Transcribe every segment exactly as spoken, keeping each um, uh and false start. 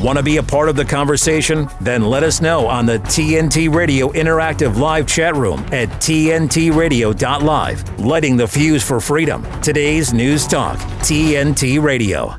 Want to be a part of the conversation? Then let us know on the T N T Radio Interactive Live chat room at T N T radio dot live. Lighting the fuse for freedom. Today's News Talk, T N T Radio.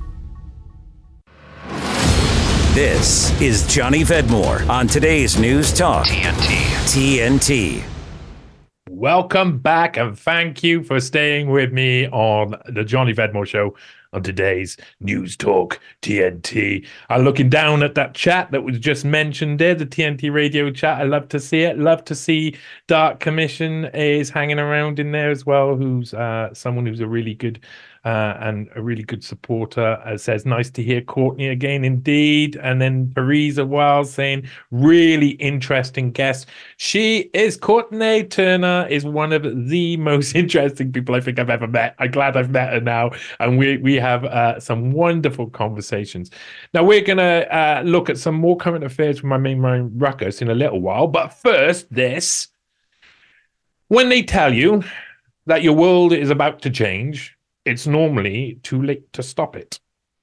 This is Johnny Vedmore on today's News Talk, T N T. T N T. Welcome back, and thank you for staying with me on the Johnny Vedmore Show on today's News Talk T N T. I'm looking down at that chat that was just mentioned there, the T N T radio chat. I love to see it. Love to see Dark Commission is hanging around in there as well, who's uh, someone who's a really good uh, and a really good supporter. Uh, says, nice to hear Courtney again, indeed. And then Teresa Wiles saying, really interesting guest. She is, Courtney Turner is one of the most interesting people I think I've ever met. I'm glad I've met her now. And we, we have uh, some wonderful conversations. Now, we're going to uh, look at some more current affairs from my main man Ruckus in a little while. But first, this. When they tell you that your world is about to change, it's normally too late to stop it.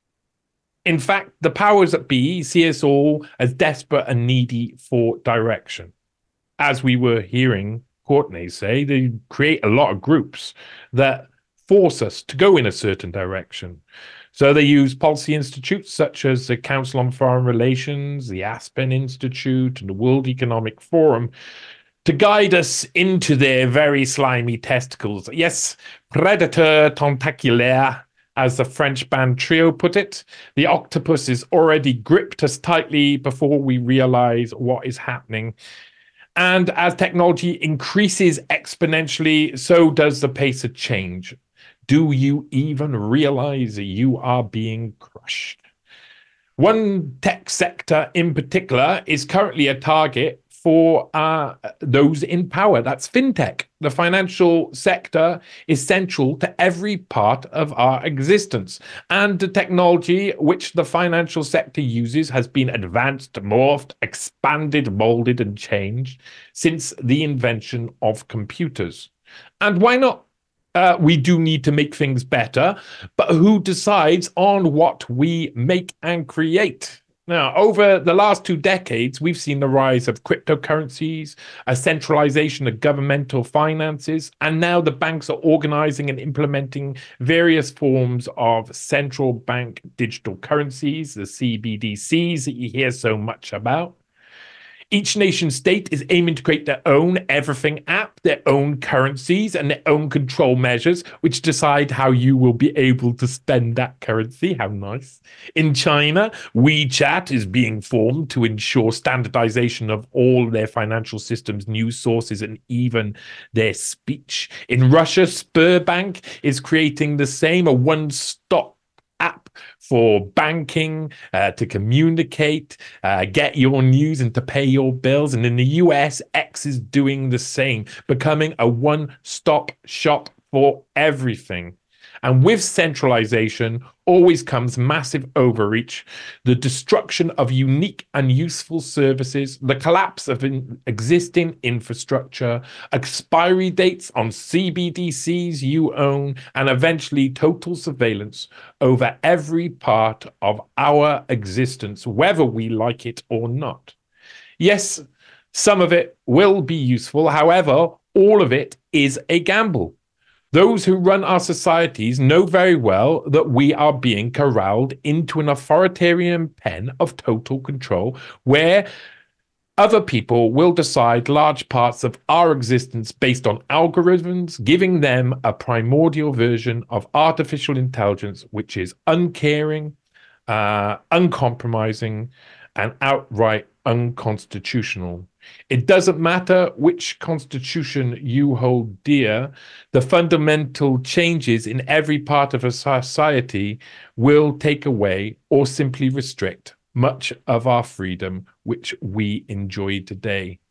In fact, the powers that be see us all as desperate and needy for direction. As we were hearing Courtney say, they create a lot of groups that force us to go in a certain direction. So they use policy institutes such as the Council on Foreign Relations, the Aspen Institute, and the World Economic Forum to guide us into their very slimy testicles. Yes, predator tentaculaire, as the French band Trio put it. The octopus is already gripped us tightly before we realize what is happening. And as technology increases exponentially, so does the pace of change. Do you even realize you are being crushed? One tech sector in particular is currently a target for uh, those in power. That's fintech. The financial sector is central to every part of our existence. And the technology which the financial sector uses has been advanced, morphed, expanded, molded, and changed since the invention of computers. And why not? Uh, we do need to make things better, but who decides on what we make and create? Now, over the last two decades, we've seen the rise of cryptocurrencies, a centralization of governmental finances, and now the banks are organizing and implementing various forms of central bank digital currencies, the C B D Cs that you hear so much about. Each nation state is aiming to create their own everything app, their own currencies, and their own control measures, which decide how you will be able to spend that currency. How nice. In China, WeChat is being formed to ensure standardization of all their financial systems, news sources, and even their speech. In Russia, Sberbank is creating the same, a one-stop app for banking, uh, to communicate, uh, get your news, and to pay your bills. And in the U S, X is doing the same, becoming a one-stop shop for everything. And with centralization always comes massive overreach, the destruction of unique and useful services, the collapse of in existing infrastructure, expiry dates on C B D Cs you own, and eventually total surveillance over every part of our existence, whether we like it or not. Yes, some of it will be useful. However, all of it is a gamble. Those who run our societies know very well that we are being corralled into an authoritarian pen of total control where other people will decide large parts of our existence based on algorithms, giving them a primordial version of artificial intelligence, which is uncaring, uh, uncompromising, and outright unconstitutional. It doesn't matter which constitution you hold dear, the fundamental changes in every part of a society will take away or simply restrict much of our freedom which we enjoy today.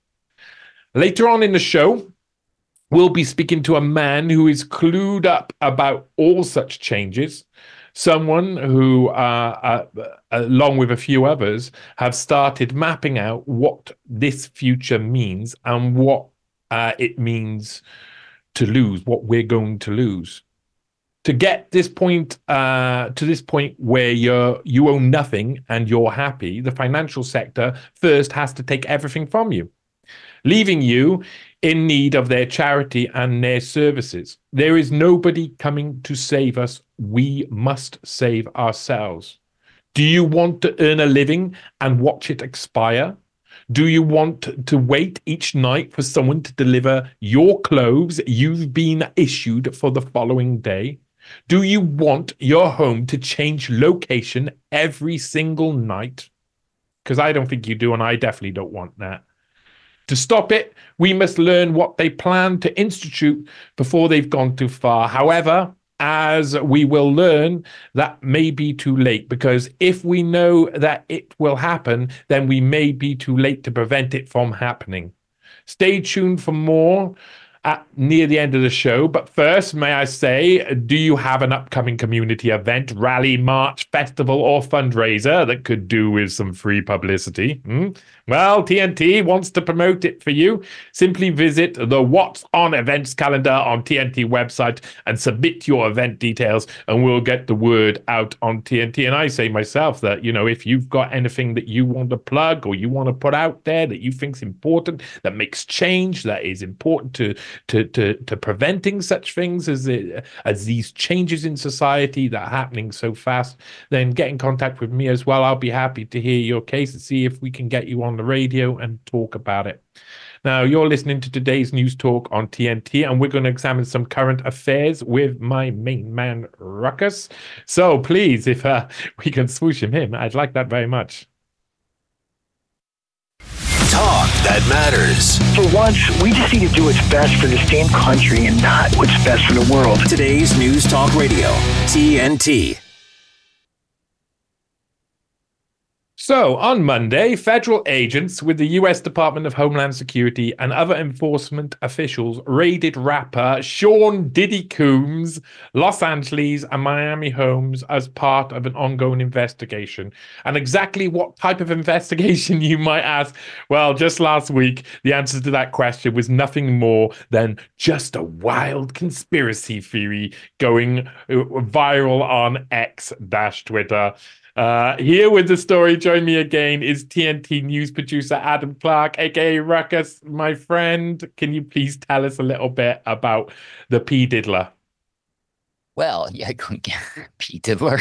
Later on in the show, we'll be speaking to a man who is clued up about all such changes. Someone who, uh, uh, along with a few others, have started mapping out what this future means and what uh, it means to lose, what we're going to lose. To get this point, uh, to this point where you're you own nothing and you're happy, the financial sector first has to take everything from you, leaving you in need of their charity and their services. There is nobody coming to save us. We must save ourselves. Do you want to earn a living and watch it expire? Do you want to wait each night for someone to deliver your clothes you've been issued for the following day? Do you want your home to change location every single night? Because I don't think you do, and I definitely don't want that. To stop it, we must learn what they plan to institute before they've gone too far. However, as we will learn, that may be too late, because if we know that it will happen, then we may be too late to prevent it from happening. Stay tuned for more at near the end of the show. But first, may I say, do you have an upcoming community event, rally, march, festival, or fundraiser that could do with some free publicity? Hmm? Well, T N T wants to promote it for you. Simply visit the What's On Events calendar on T N T website and submit your event details, and we'll get the word out on T N T. And I say myself that, you know, if you've got anything that you want to plug or you want to put out there that you think's important, that makes change, that is important to to to, to preventing such things as it, as these changes in society that are happening so fast, then get in contact with me as well. I'll be happy to hear your case and see if we can get you on the radio and talk about it. Now, you're listening to today's News Talk on T N T, and we're going to examine some current affairs with my main man, Ruckus. So please, if uh, we can swoosh him in, I'd like that very much. Talk that matters. For once, we just need to do what's best for this damn country and not what's best for the world. Today's News Talk Radio, T N T. So, on Monday, federal agents with the U S Department of Homeland Security and other enforcement officials raided rapper Sean Diddy Combs' Los Angeles and Miami homes as part of an ongoing investigation. And exactly what type of investigation, you might ask? Well, just last week, the answer to that question was nothing more than just a wild conspiracy theory going viral on X-Twitter. Uh, here with the story, join me again, is T N T news producer Adam Clark, aka Ruckus. My friend, can you please tell us a little bit about the P. Diddler? Well, yeah, P. Diddler.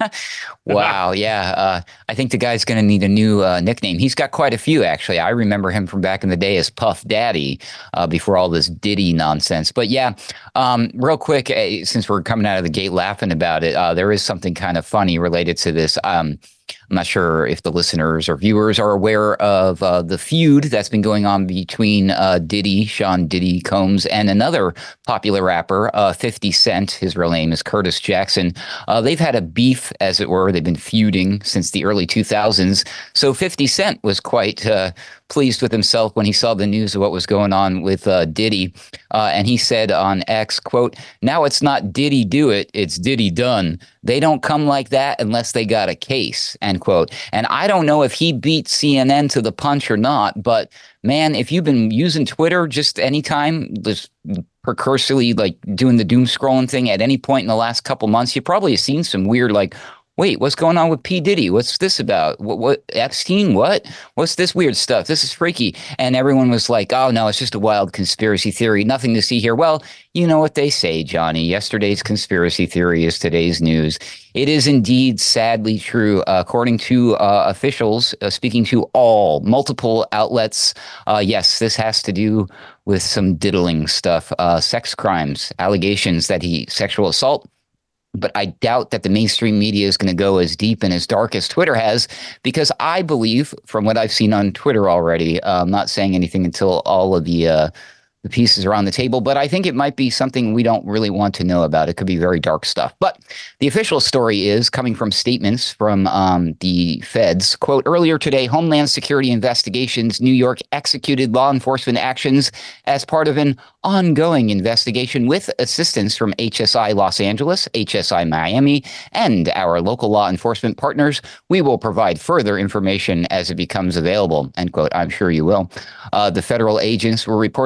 Wow, yeah. Uh, I think the guy's going to need a new uh, nickname. He's got quite a few, actually. I remember him from back in the day as Puff Daddy uh, before all this Diddy nonsense. But yeah, um, real quick, uh, since we're coming out of the gate laughing about it, uh, there is something kind of funny related to this. Um, I'm not sure if the listeners or viewers are aware of uh, the feud that's been going on between uh, Diddy, Sean Diddy Combs, and another popular rapper, uh, fifty Cent. His real name is Curtis Jackson. Uh, they've had a beef, as it were. They've been feuding since the early two thousands. So fifty Cent was quite uh, pleased with himself when he saw the news of what was going on with uh, Diddy. Uh, and he said on X, quote, "Now it's not Diddy do it, it's Diddy done. They don't come like that unless they got a case," end quote. And I don't know if he beat C N N to the punch or not, but man, if you've been using Twitter just anytime, just precursorily like doing the doom scrolling thing at any point in the last couple months, you probably have seen some weird like, wait, what's going on with P. Diddy? What's this about? What, what Epstein? What? What's this weird stuff? This is freaky. And everyone was like, oh, no, it's just a wild conspiracy theory. Nothing to see here. Well, you know what they say, Johnny. Yesterday's conspiracy theory is today's news. It is indeed sadly true. Uh, according to uh, officials uh, speaking to all multiple outlets, uh, yes, this has to do with some diddling stuff, uh, sex crimes, allegations that he sexual assault. But I doubt that the mainstream media is going to go as deep and as dark as Twitter has, because I believe, from what I've seen on Twitter already, uh, I'm not saying anything until all of the uh, the pieces are on the table, but I think it might be something we don't really want to know about. It could be very dark stuff. But the official story is coming from statements from um, the feds. Quote, earlier today, Homeland Security Investigations New York executed law enforcement actions as part of an ongoing investigation with assistance from H S I Los Angeles, H S I Miami, and our local law enforcement partners. We will provide further information as it becomes available, end quote. I'm sure you will. Uh, the federal agents were reportedly authorized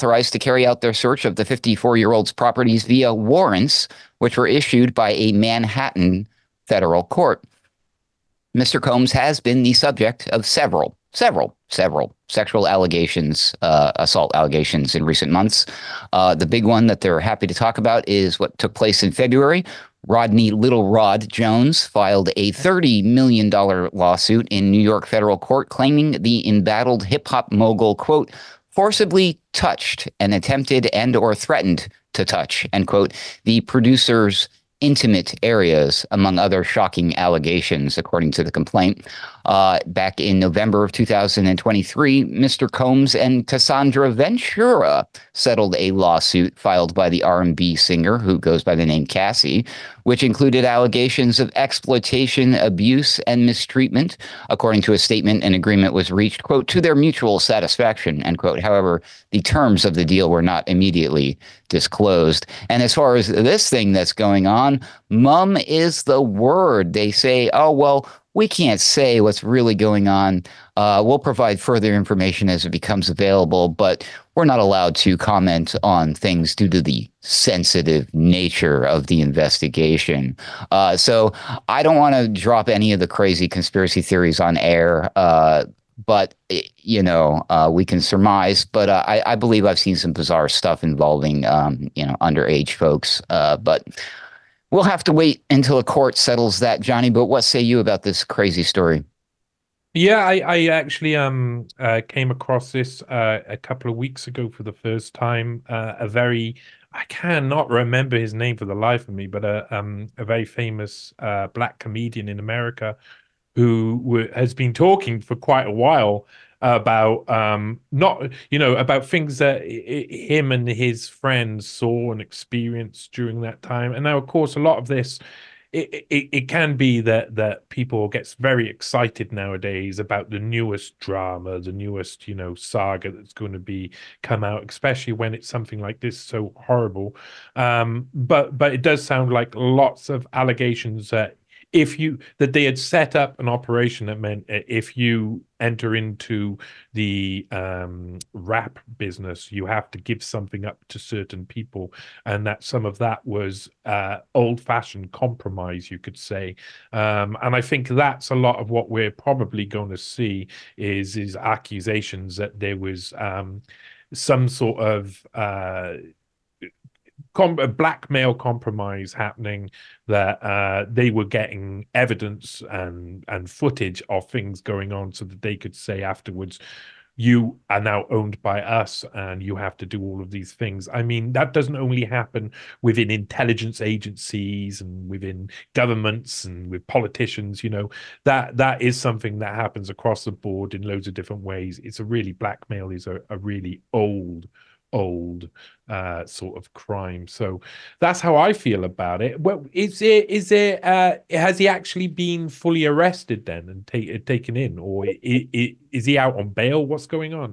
authorized to carry out their search of the fifty-four-year-old's properties via warrants, which were issued by a Manhattan federal court. Mister Combs has been the subject of several, several, several sexual allegations, uh, assault allegations in recent months. Uh, the big one that they're happy to talk about is what took place in February. Rodney Little Rod Jones filed a thirty million dollars lawsuit in New York federal court claiming the embattled hip-hop mogul, quote, forcibly touched and attempted and or threatened to touch, end quote, the producer's intimate areas, among other shocking allegations, according to the complaint. Uh, back in November of two thousand twenty-three, Mister Combs and Cassandra Ventura settled a lawsuit filed by the R and B singer, who goes by the name Cassie, which included allegations of exploitation, abuse, and mistreatment. According to a statement, an agreement was reached, quote, to their mutual satisfaction, end quote. However, the terms of the deal were not immediately disclosed. And as far as this thing that's going on, mum is the word. They say, oh, well, we can't say what's really going on. Uh, we'll provide further information as it becomes available, but we're not allowed to comment on things due to the sensitive nature of the investigation. Uh, so I don't want to drop any of the crazy conspiracy theories on air, uh, but, you know, uh, we can surmise. But uh, I, I believe I've seen some bizarre stuff involving, um, you know, underage folks. Uh, but we'll have to wait until a court settles that, Johnny. But what say you about this crazy story? Yeah, I, I actually um uh, came across this uh, a couple of weeks ago for the first time. Uh, a very, I cannot remember his name for the life of me, but a um a very famous uh, black comedian in America who w- has been talking for quite a while about um not you know about things that I- I- him and his friends saw and experienced during that time. And now, of course, a lot of this. It, it it can be that that people gets very excited nowadays about the newest drama, the newest, you know, saga that's going to be come out, especially when it's something like this so horrible. Um, but but it does sound like lots of allegations that if you that they had set up an operation that meant if you enter into the um, rap business, you have to give something up to certain people, and that some of that was uh, old-fashioned compromise, you could say. Um, and I think that's a lot of what we're probably going to see is is accusations that there was um, some sort of uh, Com- a blackmail compromise happening, that uh, they were getting evidence and and footage of things going on so that they could say afterwards, you are now owned by us and you have to do all of these things. I mean, that doesn't only happen within intelligence agencies and within governments and with politicians, you know, that that is something that happens across the board in loads of different ways. It's a really, blackmail is a, a really old old uh sort of crime. So that's how I feel about it. Well, is it is it uh has he actually been fully arrested then and take, taken in, or is, is he out on bail? What's going on?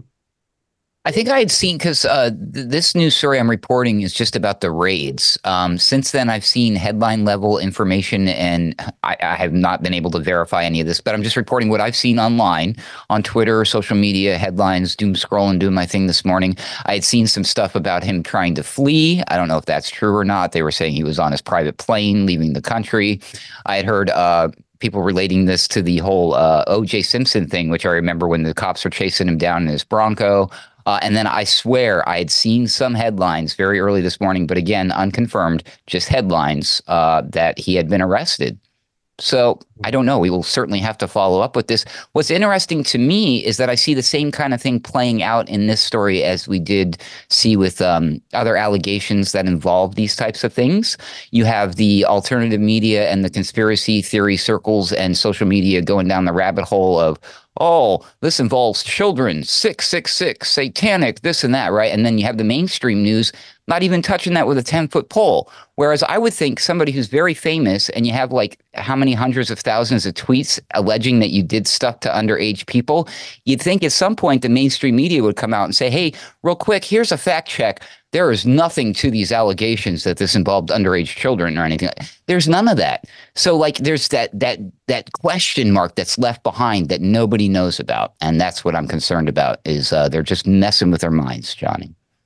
I think I had seen, because uh, th- this news story I'm reporting is just about the raids. Um, since then, I've seen headline level information, and I, I have not been able to verify any of this, but I'm just reporting what I've seen online on Twitter, social media, headlines, doom scrolling, doing my thing this morning. I had seen some stuff about him trying to flee. I don't know if that's true or not. They were saying he was on his private plane leaving the country. I had heard uh, people relating this to the whole uh, O J Simpson thing, which I remember when the cops were chasing him down in his Bronco. Uh, and then I swear I had seen some headlines very early this morning, but again, unconfirmed, just headlines uh, that he had been arrested. So I don't know. We will certainly have to follow up with this. What's interesting to me is that I see the same kind of thing playing out in this story as we did see with um, other allegations that involve these types of things. You have the alternative media and the conspiracy theory circles and social media going down the rabbit hole of, oh, this involves children, six six six, satanic, this and that, right? And then you have the mainstream news not even touching that with a ten-foot pole. Whereas I would think somebody who's very famous and you have like how many hundreds of thousands of tweets alleging that you did stuff to underage people, you'd think at some point the mainstream media would come out and say, hey, real quick, here's a fact check. There is nothing to these allegations that this involved underage children or anything. There's none of that. So like there's that that that question mark that's left behind that nobody knows about. And that's what I'm concerned about is uh, they're just messing with their minds, Johnny.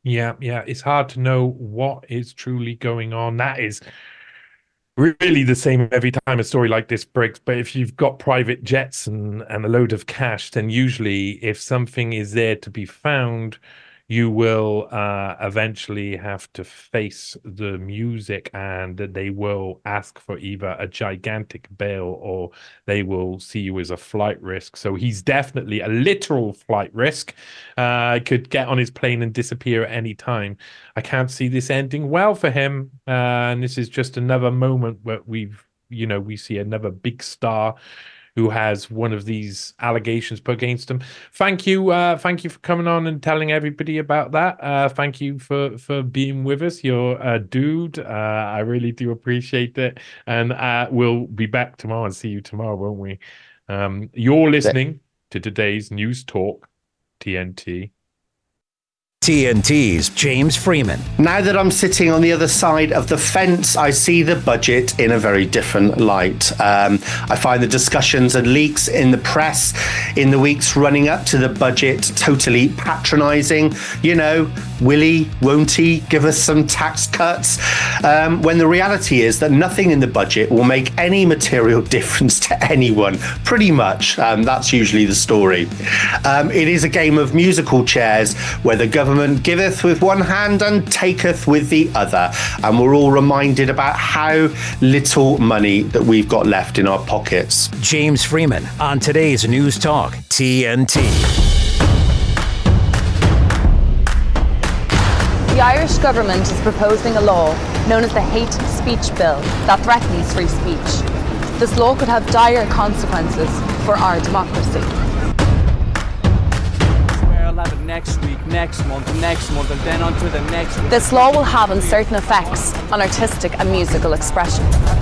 Yeah, yeah. It's hard to know what is truly going on. That is really the same every time a story like this breaks. But if you've got private jets and, and a load of cash, then usually if something is there to be found, you will uh, eventually have to face the music, and they will ask for either a gigantic bail or they will see you as a flight risk. So he's definitely a literal flight risk. Uh, could get on his plane and disappear at any time. I can't see this ending well for him. Uh, and this is just another moment where we've, you know, we see another big star who has one of these allegations put against him. Thank you, uh, thank you for coming on and telling everybody about that. Uh, thank you for for being with us. You're a dude. Uh, I really do appreciate it. And uh, we'll be back tomorrow and see you tomorrow, won't we? Um, you're listening to today's News Talk T N T. T N T's James Freeman. Now that I'm sitting on the other side of the fence, I see the budget in a very different light. Um, I find the discussions and leaks in the press in the weeks running up to the budget totally patronising. You know, will he, won't he give us some tax cuts? Um, when the reality is that nothing in the budget will make any material difference to anyone, pretty much. Um, that's usually the story. Um, it is a game of musical chairs where the government giveth with one hand and taketh with the other, and we're all reminded about how little money that we've got left in our pockets. James Freeman on today's News Talk T N T. The Irish government is proposing a law known as the Hate Speech Bill that threatens free speech. This law could have dire consequences for our democracy. Next week, next month, next month, and then on to the next week. This law will have uncertain effects on artistic and musical expression.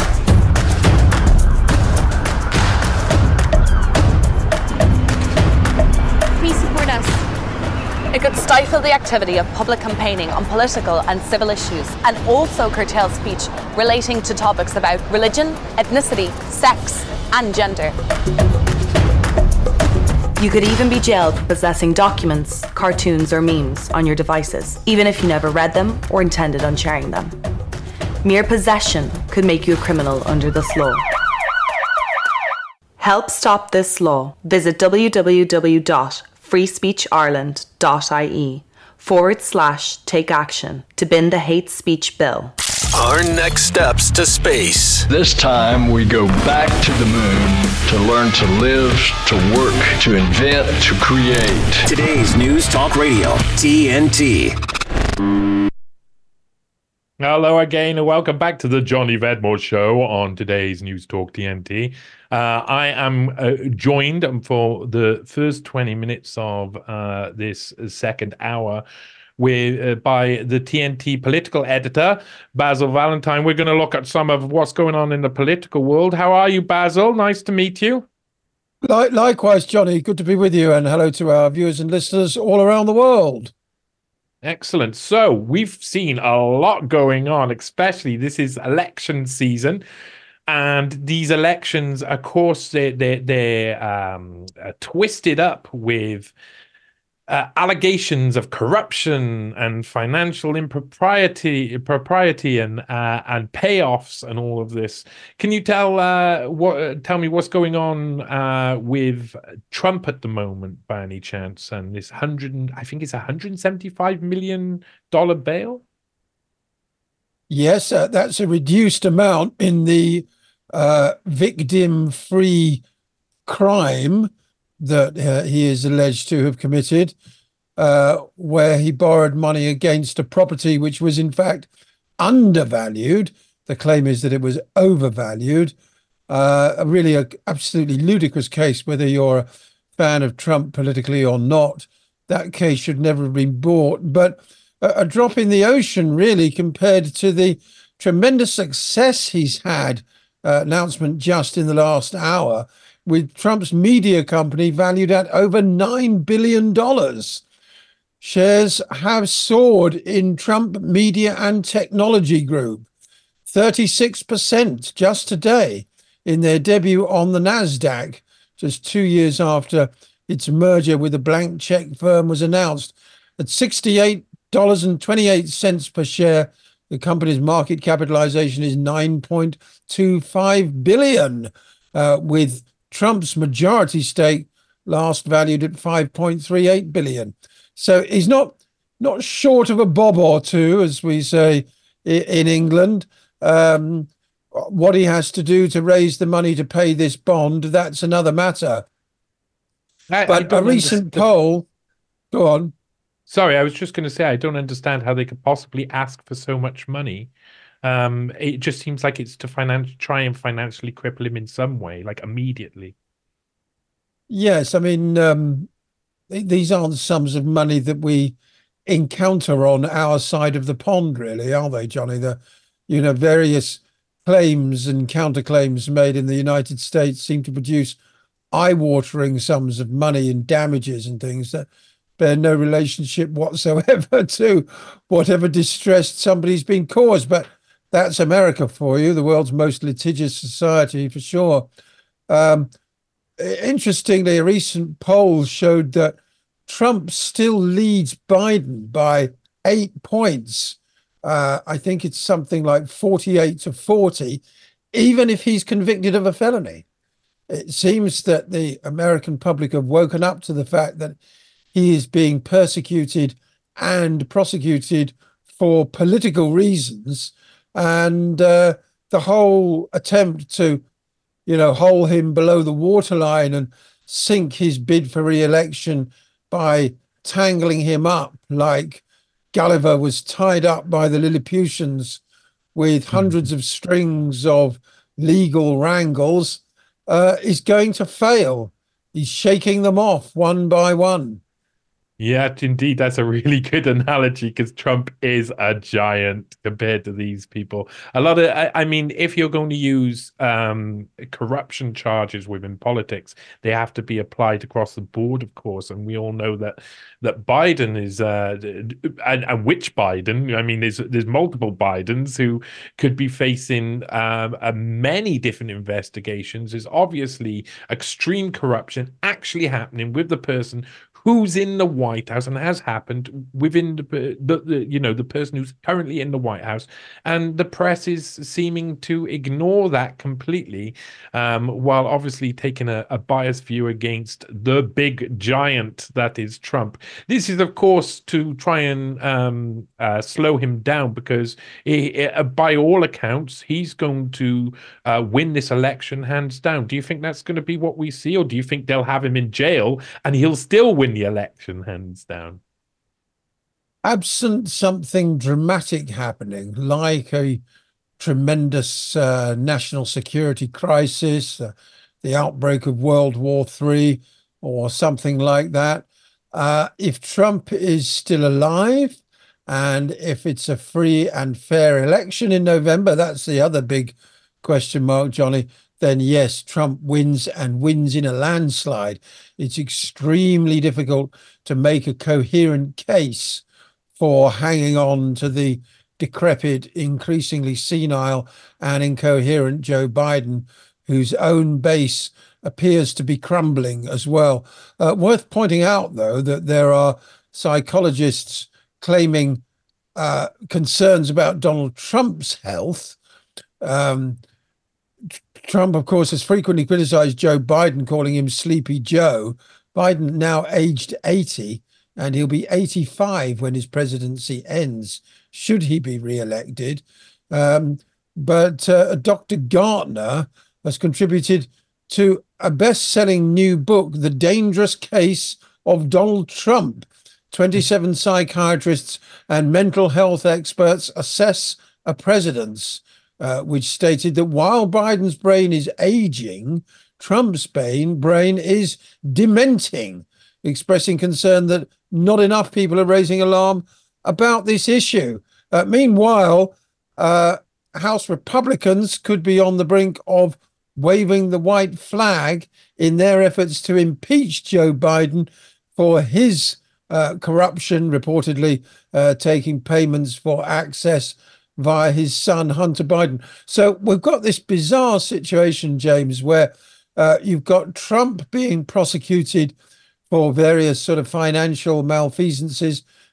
Please support us. It could stifle the activity of public campaigning on political and civil issues, and also curtail speech relating to topics about religion, ethnicity, sex, and gender. You could even be jailed for possessing documents, cartoons, or memes on your devices, even if you never read them or intended on sharing them. Mere possession could make you a criminal under this law. Help stop this law. Visit www.freespeechireland.ie forward slash take action to bin the hate speech bill. Our next steps to space. This time we go back to the moon to learn to live, to work, to invent, to create. Today's News Talk Radio, T N T. Hello again, and welcome back to the Johnny Vedmore Show on today's News Talk T N T. Uh, I am uh, joined for the first twenty minutes of uh, this second hour with uh, by the T N T political editor, Basil Valentine. We're going to look at some of what's going on in the political world. How are you, Basil? Nice to meet you. Likewise, Johnny. Good to be with you, and hello to our viewers and listeners all around the world. Excellent. So we've seen a lot going on, especially this is election season. And these elections, of course, they, they, they're um, uh, twisted up with Uh, allegations of corruption and financial impropriety, propriety, and uh, and payoffs, and all of this. Can you tell uh, what? Tell me what's going on uh, with Trump at the moment, by any chance? And this hundred, I think it's a hundred and seventy-five million dollar bail. Yes, uh, that's a reduced amount in the uh, victim-free crime that uh, he is alleged to have committed, uh, where he borrowed money against a property which was in fact undervalued. The claim is that it was overvalued. Uh, really a absolutely ludicrous case, whether you're a fan of Trump politically or not. That case should never have been brought. But a, a drop in the ocean, really, compared to the tremendous success he's had, uh, announcement just in the last hour, with Trump's media company valued at over nine billion dollars. Shares have soared in Trump Media and Technology Group, thirty-six percent just today in their debut on the NASDAQ, just two years after its merger with the blank check firm was announced. At sixty-eight dollars and twenty-eight cents per share. The company's market capitalization is nine point two five billion, uh, with Trump's majority stake last valued at five point three eight billion. So he's not not short of a bob or two, as we say in England. Um, what he has to do to raise the money to pay this bond, that's another matter. I, but I a recent understand. poll, go on. Sorry, I was just going to say, I don't understand how they could possibly ask for so much money. Um, it just seems like it's to finan- try and financially cripple him in some way, like immediately. Yes, I mean, um, th- these aren't sums of money that we encounter on our side of the pond, really, are they, Johnny? The, you know, various claims and counterclaims made in the United States seem to produce eye-watering sums of money in damages and things that bear no relationship whatsoever to whatever distress somebody's been caused. But that's America for you, the world's most litigious society, for sure. Um, interestingly, a recent poll showed that Trump still leads Biden by eight points. Uh, I think it's something like forty-eight to forty, even if he's convicted of a felony. It seems that the American public have woken up to the fact that he is being persecuted and prosecuted for political reasons. And uh, the whole attempt to, you know, hold him below the waterline and sink his bid for re-election by tangling him up like Gulliver was tied up by the Lilliputians with hundreds of strings of legal wrangles, uh, is going to fail. He's shaking them off one by one. Yeah, indeed, that's a really good analogy because Trump is a giant compared to these people. A lot of, I, I mean, if you're going to use um, corruption charges within politics, they have to be applied across the board, of course. And we all know that that Biden is, uh, and, and which Biden? I mean, there's there's multiple Bidens who could be facing um, uh, many different investigations. There's obviously extreme corruption actually happening with the person who's in the White House and has happened within the, the, the, you know, the person who's currently in the White House. And the press is seeming to ignore that completely, um, while obviously taking a, a biased view against the big giant that is Trump. This is, of course, to try and um, uh, slow him down because he, uh, by all accounts, he's going to uh, win this election hands down. Do you think that's going to be what we see, or do you think they'll have him in jail and he'll still win the election hands down? Absent something dramatic happening, like a tremendous uh, national security crisis, uh, the outbreak of World War Three, or something like that, uh, if Trump is still alive, and if it's a free and fair election in November, that's the other big question mark, Johnny, then yes, Trump wins and wins in a landslide. It's extremely difficult to make a coherent case for hanging on to the decrepit, increasingly senile and incoherent Joe Biden, whose own base appears to be crumbling as well. Uh, worth pointing out, though, that there are psychologists claiming uh, concerns about Donald Trump's health. Um, Trump, of course, has frequently criticized Joe Biden, calling him Sleepy Joe. Biden now aged eighty, and he'll be eighty-five when his presidency ends, should he be re-elected. Um, but uh, Doctor Gartner has contributed to a best-selling new book, The Dangerous Case of Donald Trump. twenty-seven psychiatrists and mental health experts assess a president's, Uh, which stated that while Biden's brain is aging, Trump's brain, brain is dementing, expressing concern that not enough people are raising alarm about this issue. Uh, meanwhile, uh, House Republicans could be on the brink of waving the white flag in their efforts to impeach Joe Biden for his uh, corruption, reportedly uh, taking payments for access via his son, Hunter Biden. So we've got this bizarre situation, James, where uh, you've got Trump being prosecuted for various sort of financial malfeasances,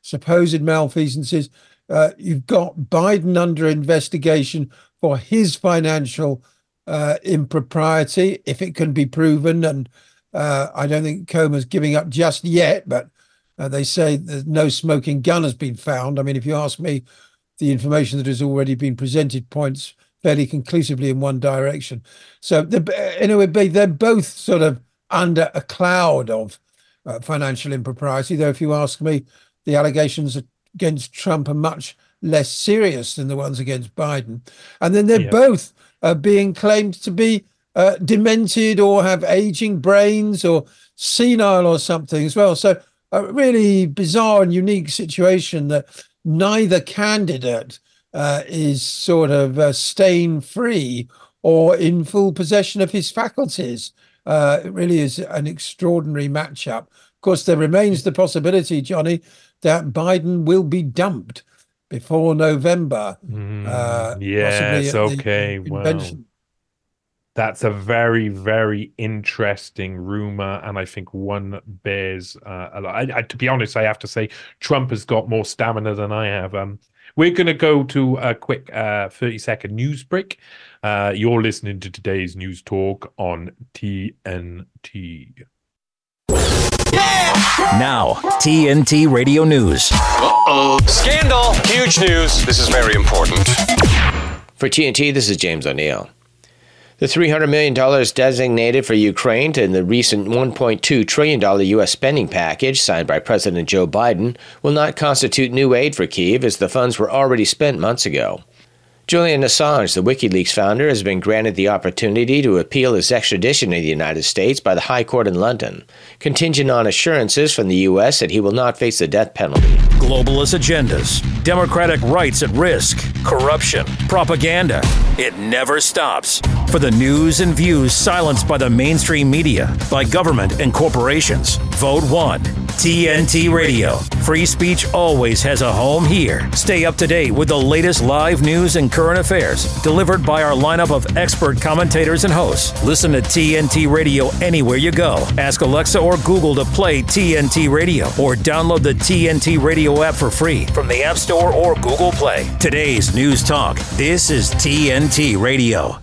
supposed malfeasances. Uh, you've got Biden under investigation for his financial uh, impropriety, if it can be proven. And uh, I don't think Comer's giving up just yet, but uh, they say that no smoking gun has been found. I mean, if you ask me, the information that has already been presented points fairly conclusively in one direction. So anyway, they're both sort of under a cloud of uh, financial impropriety, though if you ask me, the allegations against Trump are much less serious than the ones against Biden. And then they're yeah. both uh, being claimed to be uh, demented or have aging brains or senile or something as well. So a really bizarre and unique situation that neither candidate uh, is sort of uh, stain-free or in full possession of his faculties. Uh, it really is an extraordinary matchup. Of course, there remains the possibility, Johnny, that Biden will be dumped before November. Mm, uh, yes, okay. Wow. That's a very, very interesting rumor, and I think one that bears uh, a lot. I, I, to be honest, I have to say Trump has got more stamina than I have. Um, we're going to go to a quick uh, thirty-second news break. Uh, you're listening to today's News Talk on T N T. Now, T N T Radio News. Uh-oh. Scandal. Huge news. This is very important. For T N T, this is James O'Neill. The three hundred million dollars designated for Ukraine in the recent one point two trillion dollars U S spending package signed by President Joe Biden will not constitute new aid for Kyiv, as the funds were already spent months ago. Julian Assange, the WikiLeaks founder, has been granted the opportunity to appeal his extradition to the United States by the High Court in London, contingent on assurances from the U S that he will not face the death penalty. Globalist agendas, democratic rights at risk, corruption, propaganda. It never stops. For the news and views silenced by the mainstream media, by government and corporations, vote one. T N T Radio. Free speech always has a home here. Stay up to date with the latest live news and current affairs, delivered by our lineup of expert commentators and hosts. Listen to T N T Radio anywhere you go. Ask Alexa or Google to play T N T Radio, or download the T N T Radio app for free from the App Store or Google Play. Today's News Talk. This is T N T Radio.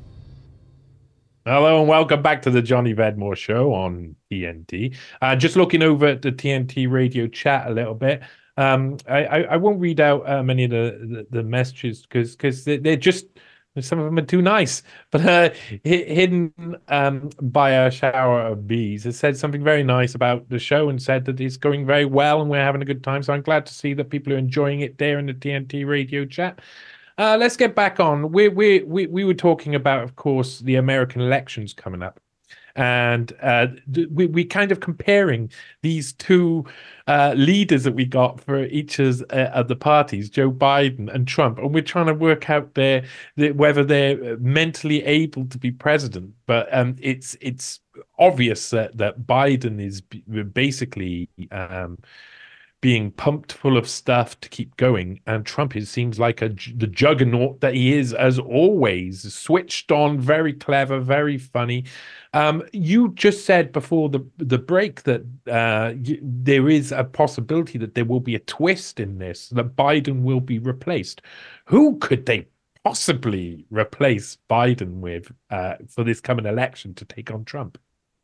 Hello and welcome back to the Johnny Vedmore Show on T N T. Uh, just looking over at the T N T Radio chat a little bit. Um, I, I, I won't read out uh, many of the, the, the messages because because they, they're just, some of them are too nice. But uh, hidden um, by a shower of bees has said something very nice about the show and said that it's going very well and we're having a good time. So I'm glad to see that people are enjoying it there in the T N T Radio chat. Uh, let's get back on. We we we we were talking about, of course, the American elections coming up, and uh, we we kind of comparing these two uh, leaders that we got for each of, uh, of the parties, Joe Biden and Trump, and we're trying to work out their, their whether they're mentally able to be president. But um, it's it's obvious that that Biden is basically Um, being pumped full of stuff to keep going, and Trump is, seems like a, the juggernaut that he is, as always, switched on, very clever, very funny. Um, you just said before the the break that uh, y- there is a possibility that there will be a twist in this, that Biden will be replaced. Who could they possibly replace Biden with uh, for this coming election to take on Trump?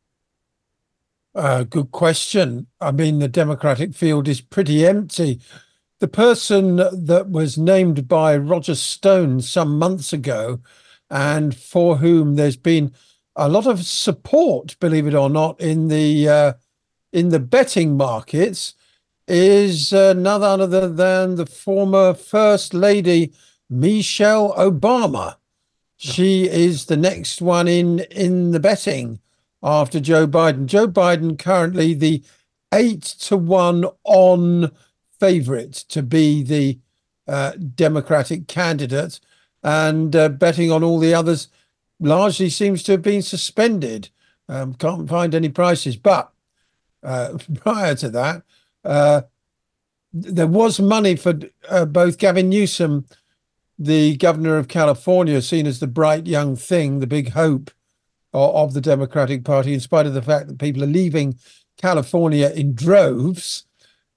Uh, good question. I mean, the Democratic field is pretty empty. The person that was named by Roger Stone some months ago, and for whom there's been a lot of support, believe it or not, in the uh, in the betting markets, is uh, none other than the former First Lady Michelle Obama. She is the next one in in the betting after Joe Biden. Joe Biden currently the eight to one on favorite to be the uh, Democratic candidate, and uh, betting on all the others largely seems to have been suspended. Um, can't find any prices. But uh, prior to that, uh, there was money for uh, both Gavin Newsom, the governor of California, seen as the bright young thing, the big hope of the Democratic Party, in spite of the fact that people are leaving California in droves,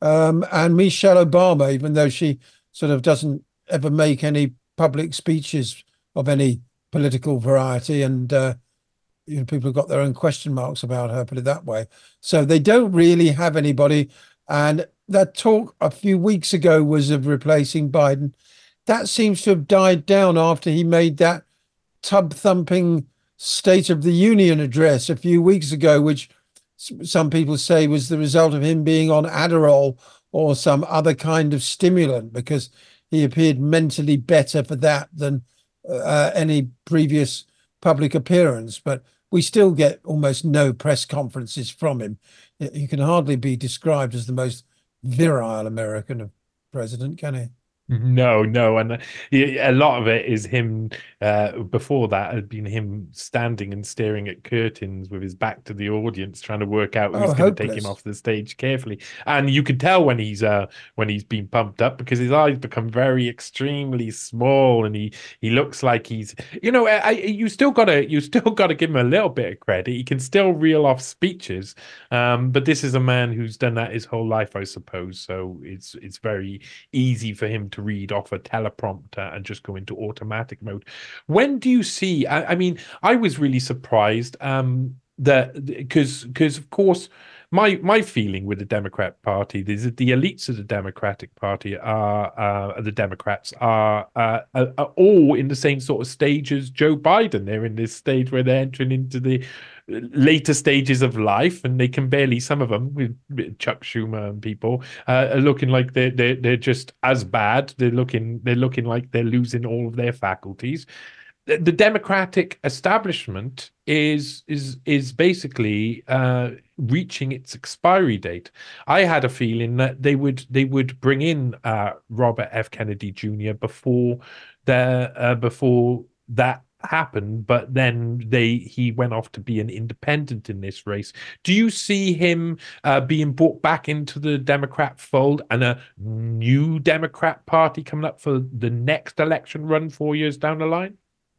Um, and Michelle Obama, even though she sort of doesn't ever make any public speeches of any political variety, and uh, you know, people have got their own question marks about her, put it that way. So they don't really have anybody. And that talk a few weeks ago was of replacing Biden. That seems to have died down after he made that tub-thumping State of the Union address a few weeks ago, which some people say was the result of him being on Adderall or some other kind of stimulant, because he appeared mentally better for that than uh, any previous public appearance. But we still get almost no press conferences from him. He can hardly be described as the most virile American president, can he? No, no, and a lot of it is him. Uh, before that, had been him standing and staring at curtains with his back to the audience, trying to work out who's Oh, going to take hopeless. him off the stage carefully. And you could tell when he's uh, when he's been pumped up, because his eyes become very extremely small, and he he looks like he's, you know, I, I, you still gotta you still gotta give him a little bit of credit. He can still reel off speeches, um, but this is a man who's done that his whole life, I suppose. So it's it's very easy for him to read off a teleprompter and just go into automatic mode. When do you see, I, I mean, I was really surprised um, that, because because of course, my my feeling with the Democrat Party is that the elites of the Democratic Party are uh, the Democrats are, uh, are are all in the same sort of stage as Joe Biden. They're in this stage where they're entering into the later stages of life, and they can barely, some of them with Chuck Schumer and people uh, are looking like they're, they're they're just as bad. They're looking they're looking like they're losing all of their faculties. The, the Democratic establishment is is is basically uh, reaching its expiry date. I had a feeling that they would they would bring in uh, Robert F. Kennedy Junior before the uh, before that happened, but then they he went off to be an independent in this race. Do you see him uh, being brought back into the Democrat fold, and a new Democrat Party coming up for the next election run four years down the line?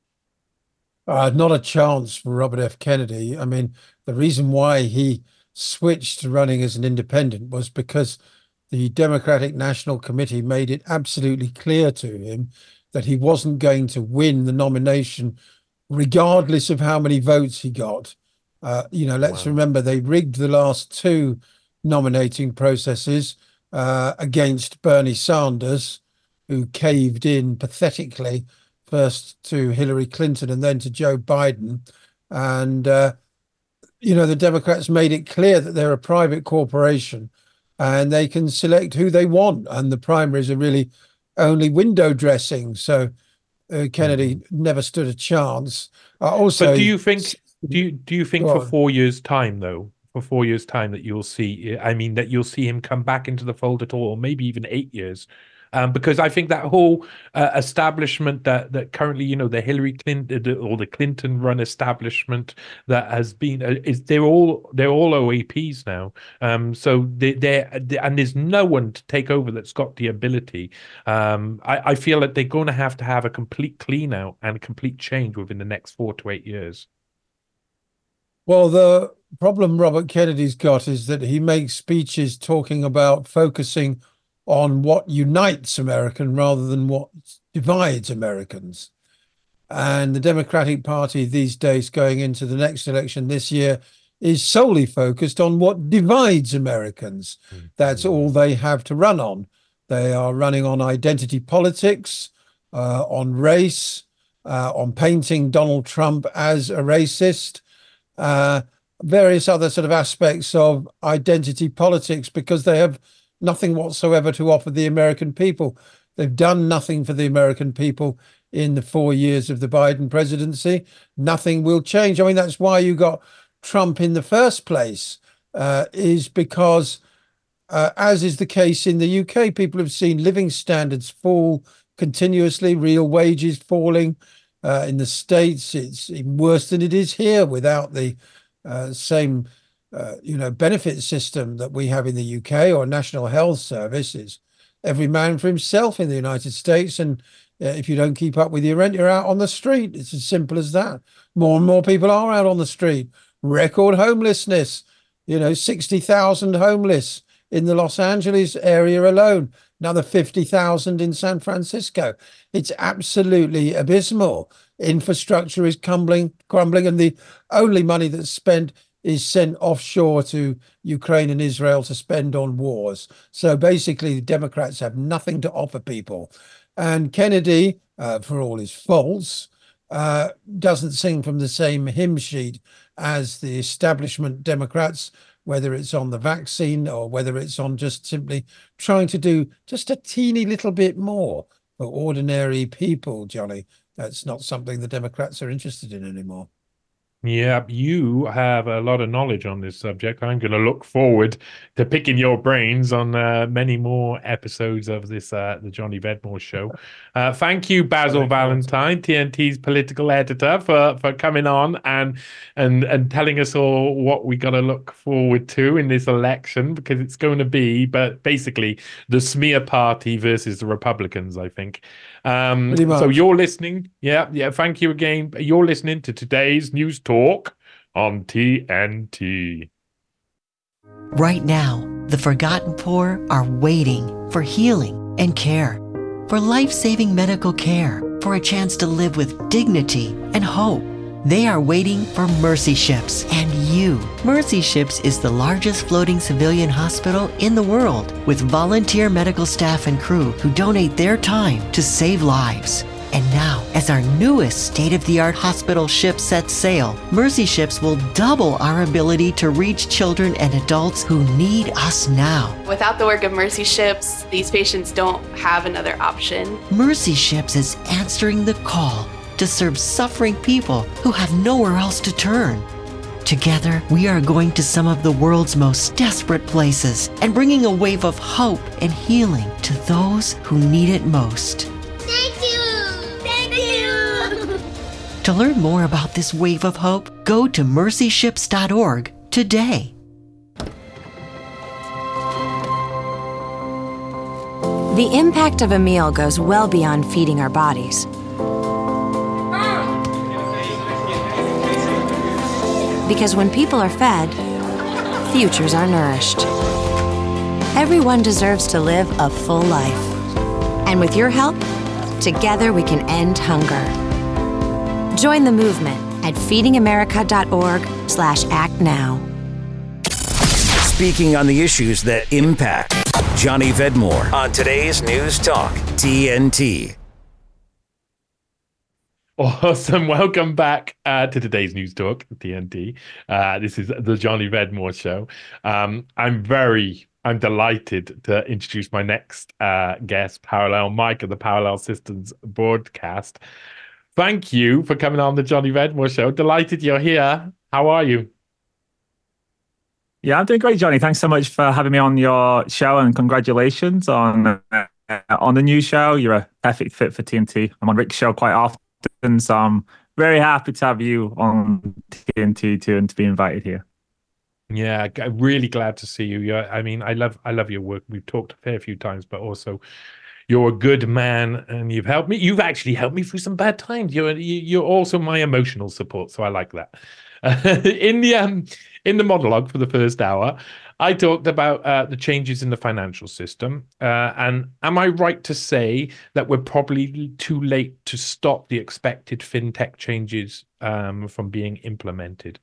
Uh, not a chance for Robert F. Kennedy. I mean, the reason why he switched to running as an independent was because the Democratic National Committee made it absolutely clear to him that he wasn't going to win the nomination regardless of how many votes he got. Uh, you know, let's wow. remember they rigged the last two nominating processes uh, against Bernie Sanders, who caved in pathetically, first to Hillary Clinton and then to Joe Biden. And, uh, you know, the Democrats made it clear that they're a private corporation and they can select who they want. And the primaries are really only window dressing. So uh, Kennedy mm-hmm. never stood a chance. Uh, also, but do you think, do you, do you think for on. four years' time, though, for four years' time that you'll see, I mean, that you'll see him come back into the fold at all, or maybe even eight years? Um, because I think that whole uh, establishment that that currently, you know, the Hillary Clinton or the Clinton-run establishment that has been uh, is they're all they're all O A Ps now. Um, so they they're, they and there's no one to take over that's got the ability. Um, I, I feel that they're going to have to have a complete clean out and a complete change within the next four to eight years. Well, the problem Robert Kennedy's got is that he makes speeches talking about focusing on what unites American rather than what divides Americans. And the Democratic Party these days, going into the next election this year, is solely focused on what divides Americans. Mm-hmm. That's all they have to run on. They are running on identity politics, uh, on race, uh, on painting Donald Trump as a racist, uh, various other sort of aspects of identity politics, because they have nothing whatsoever to offer the American people. They've done nothing for the American people in the four years of the Biden presidency. Nothing will change. I mean, that's why you got Trump in the first place, uh, is because, uh, as is the case in the U K, people have seen living standards fall continuously, real wages falling. Uh, in the States, it's even worse than it is here without the uh, same Uh, you know, benefit system that we have in the U K, or National Health Service. Is every man for himself in the United States. And uh, if you don't keep up with your rent, you're out on the street. It's as simple as that. More and more people are out on the street. Record homelessness, you know, sixty thousand homeless in the Los Angeles area alone, another fifty thousand in San Francisco. It's absolutely abysmal. Infrastructure is crumbling, crumbling, and the only money that's spent is sent offshore to Ukraine and Israel to spend on wars. So basically, the Democrats have nothing to offer people. And Kennedy, uh, for all his faults, uh, doesn't sing from the same hymn sheet as the establishment Democrats, whether it's on the vaccine or whether it's on just simply trying to do just a teeny little bit more for ordinary people, Johnny. That's not something the Democrats are interested in anymore. Yeah, you have a lot of knowledge on this subject. I'm going to look forward to picking your brains on uh, many more episodes of this, uh, the Johnny Vedmore Show. Uh, thank you, Basil Valentine, T N T's political editor, for, for coming on and and and telling us all what we got to look forward to in this election, because it's going to be, but basically, the smear party versus the Republicans, I think. Um, so you're listening. Yeah, yeah. Thank you again. You're listening to today's News Talk on T N T. Right now, the forgotten poor are waiting for healing and care, for life-saving medical care, for a chance to live with dignity and hope. They are waiting for Mercy Ships and you. Mercy Ships is the largest floating civilian hospital in the world, with volunteer medical staff and crew who donate their time to save lives. And now, as our newest state-of-the-art hospital ship sets sail, Mercy Ships will double our ability to reach children and adults who need us now. Without the work of Mercy Ships, these patients don't have another option. Mercy Ships is answering the call to serve suffering people who have nowhere else to turn. Together, we are going to some of the world's most desperate places and bringing a wave of hope and healing to those who need it most. Thank you! Thank you! To learn more about this wave of hope, go to mercy ships dot org today. The impact of a meal goes well beyond feeding our bodies. Because when people are fed, futures are nourished. Everyone deserves to live a full life. And with your help, together we can end hunger. Join the movement at feeding america dot org slash act now. Speaking on the issues that impact Johnny Vedmore on today's News Talk T N T. Awesome. Welcome back uh, to today's News Talk, T N T. Uh, this is the Johnny Vedmore Show. Um, I'm very, I'm delighted to introduce my next uh, guest, Parallel Mike of the Parallel Systems broadcast. Thank you for coming on the Johnny Vedmore Show. Delighted you're here. How are you? Yeah, I'm doing great, Johnny. Thanks so much for having me on your show, and congratulations on uh, on the new show. You're a perfect fit for T N T. I'm on Rick's show quite often. So I'm very happy to have you on T N T too, and to be invited here. Yeah, I'm really glad to see you. You're, I mean, I love, I love your work. We've talked a fair few times, but also you're a good man, and you've helped me. You've actually helped me through some bad times. You're, you're also my emotional support, so I like that. Uh, in the um, in the monologue for the first hour, I talked about uh, the changes in the financial system. Uh, and am I right to say that we're probably too late to stop the expected fintech changes um, from being implemented?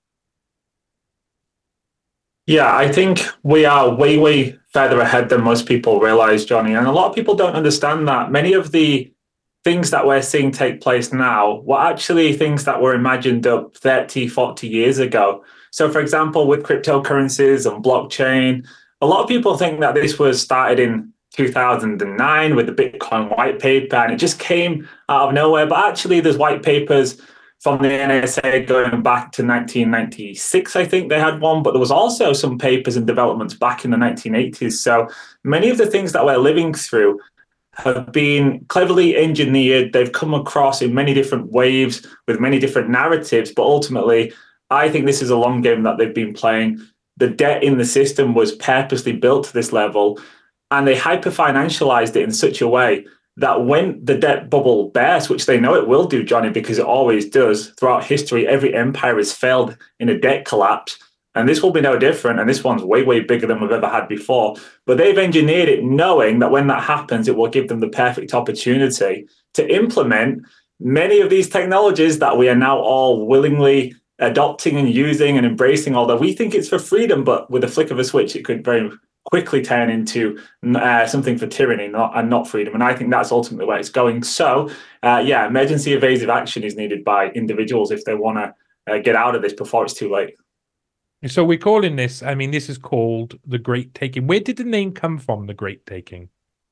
Yeah, I think we are way, way further ahead than most people realize, Johnny. And a lot of people don't understand that. Many of the things that we're seeing take place now were actually things that were imagined up thirty, forty years ago. So, for example, with cryptocurrencies and blockchain, a lot of people think that this was started in two thousand nine with the Bitcoin white paper, and it just came out of nowhere. But actually, there's white papers from the N S A going back to nineteen ninety-six, I think they had one, but there was also some papers and developments back in the nineteen eighties. So many of the things that we're living through have been cleverly engineered. They've come across in many different waves with many different narratives, but ultimately, I think this is a long game that they've been playing. The debt in the system was purposely built to this level, and they hyper-financialized it in such a way that when the debt bubble bursts, which they know it will do, Johnny, because it always does, throughout history, every empire has failed in a debt collapse. And this will be no different. And this one's way, way bigger than we've ever had before. But they've engineered it knowing that when that happens, it will give them the perfect opportunity to implement many of these technologies that we are now all willingly adopting and using and embracing, although we think it's for freedom, but with a flick of a switch, it could very quickly turn into uh, something for tyranny not, and not freedom. And I think that's ultimately where it's going. So, uh, yeah, emergency evasive action is needed by individuals if they want to uh, get out of this before it's too late. So we're calling this, I mean, this is called The Great Taking. Where did the name come from, The Great Taking?